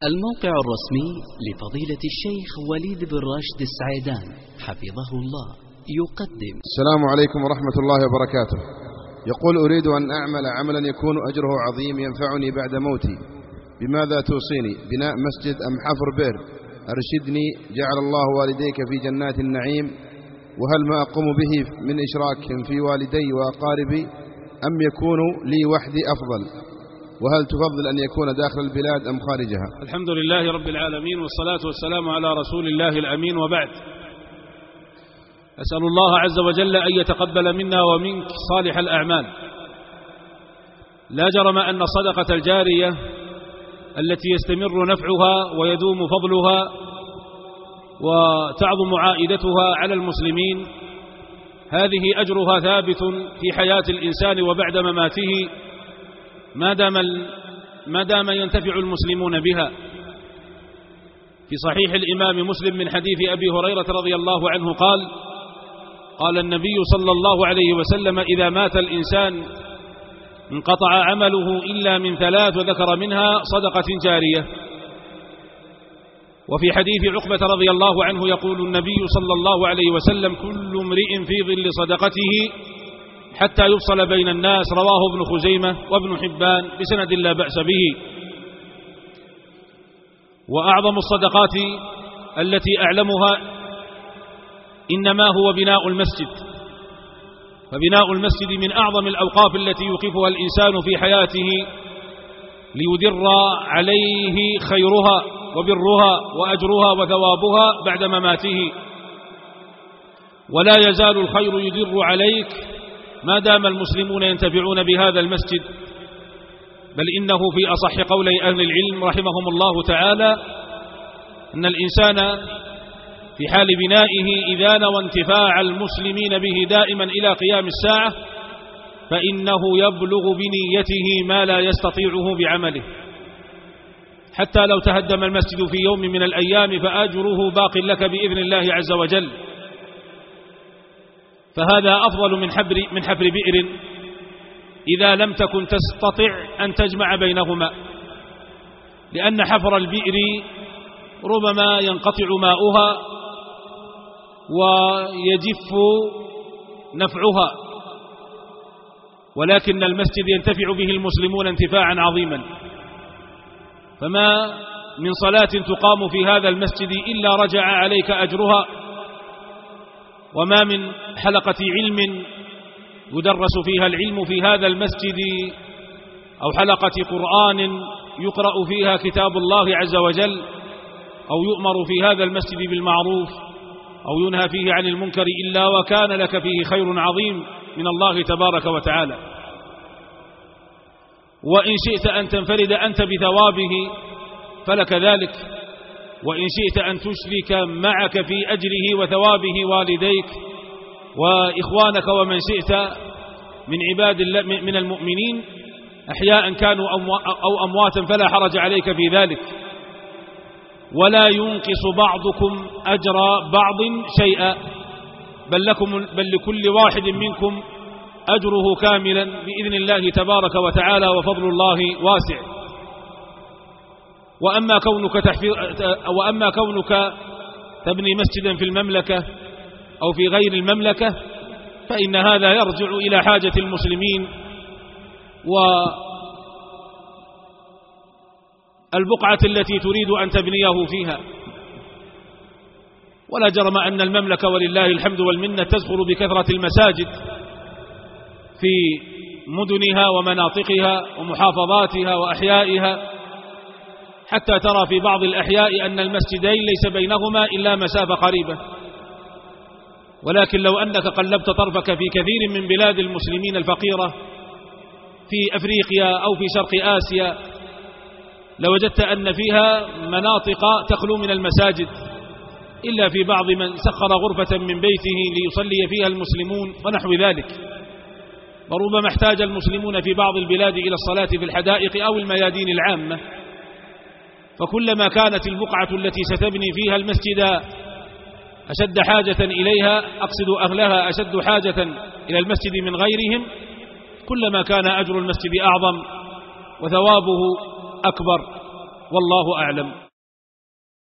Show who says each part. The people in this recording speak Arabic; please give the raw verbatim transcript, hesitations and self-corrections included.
Speaker 1: الموقع الرسمي لفضيلة الشيخ وليد بن راشد السعيدان حفظه الله يقدم.
Speaker 2: السلام عليكم ورحمة الله وبركاته. يقول: أريد أن أعمل عملا يكون أجره عظيم ينفعني بعد موتي، بماذا توصيني؟ بناء مسجد أم حفر بئر؟ أرشدني جعل الله والديك في جنات النعيم. وهل ما أقوم به من إشراك في والدي وأقاربي أم يكون لي وحدي أفضل؟ وهل تفضل أن يكون داخل البلاد أم خارجها؟
Speaker 3: الحمد لله رب العالمين، والصلاة والسلام على رسول الله الأمين، وبعد. أسأل الله عز وجل أن يتقبل منا ومنك صالح الأعمال. لا جرم أن الصدقة الجارية التي يستمر نفعها ويدوم فضلها وتعظم عائدتها على المسلمين، هذه أجرها ثابت في حياة الإنسان وبعد مماته، ما دام ما دام ينتفع المسلمون بها. في صحيح الإمام مسلم من حديث أبي هريرة رضي الله عنه قال: قال النبي صلى الله عليه وسلم: إذا مات الإنسان انقطع عمله إلا من ثلاث، وذكر منها صدقة جارية. وفي حديث عقبة رضي الله عنه يقول النبي صلى الله عليه وسلم: كل امرئ في ظل صدقته حتى يفصل بين الناس. رواه ابن خزيمة وابن حبان بسند لا بأس به. وأعظم الصدقات التي أعلمها إنما هو بناء المسجد، فبناء المسجد من أعظم الأوقاف التي يوقفها الإنسان في حياته ليدر عليه خيرها وبرها وأجرها وثوابها بعد مماته. ولا يزال الخير يدر عليك ما دام المسلمون ينتفعون بهذا المسجد، بل إنه في أصح قولي أهل العلم رحمهم الله تعالى أن الإنسان في حال بنائه إذا نوى انتفاع المسلمين به دائما إلى قيام الساعة فإنه يبلغ بنيته ما لا يستطيعه بعمله. حتى لو تهدم المسجد في يوم من الأيام فأجره باق لك بإذن الله عز وجل. فهذا أفضل من حفر من حفر بئر إذا لم تكن تستطع أن تجمع بينهما، لأن حفر البئر ربما ينقطع ماؤها ويجف نفعها، ولكن المسجد ينتفع به المسلمون انتفاعا عظيما. فما من صلاة تقام في هذا المسجد إلا رجع عليك أجرها، وما من حلقة علم يدرس فيها العلم في هذا المسجد أو حلقة قرآن يقرأ فيها كتاب الله عز وجل أو يؤمر في هذا المسجد بالمعروف أو ينهى فيه عن المنكر إلا وكان لك فيه خير عظيم من الله تبارك وتعالى. وإن شئت أن تنفرد أنت بثوابه فلك ذلك، وإن شئت أن تشرك معك في أجره وثوابه والديك وإخوانك ومن شئت من عباد من المؤمنين أحياء كانوا أو أمواتا فلا حرج عليك في ذلك. ولا ينقص بعضكم أجر بعض شيئا، بل, لكم بل لكل واحد منكم أجره كاملا بإذن الله تبارك وتعالى، وفضل الله واسع. وأما كونك, وأما كونك تبني مسجدا في المملكة أو في غير المملكة فإن هذا يرجع إلى حاجة المسلمين والبقعة التي تريد أن تبنيه فيها. ولا جرم أن المملكة ولله الحمد والمنة تزخر بكثرة المساجد في مدنها ومناطقها ومحافظاتها وأحيائها، حتى ترى في بعض الأحياء أن المسجدين ليس بينهما إلا مسافة قريبة. ولكن لو أنك قلبت طرفك في كثير من بلاد المسلمين الفقيرة في أفريقيا أو في شرق آسيا لوجدت أن فيها مناطق تخلو من المساجد إلا في بعض من سخر غرفة من بيته ليصلي فيها المسلمون ونحو ذلك. وربما احتاج المسلمون في بعض البلاد إلى الصلاة في الحدائق أو الميادين العامة. فكلما كانت البقعة التي ستبني فيها المسجد أشد حاجة إليها، أقصد أهلها أشد حاجة إلى المسجد من غيرهم، كلما كان أجر المسجد أعظم وثوابه أكبر والله أعلم.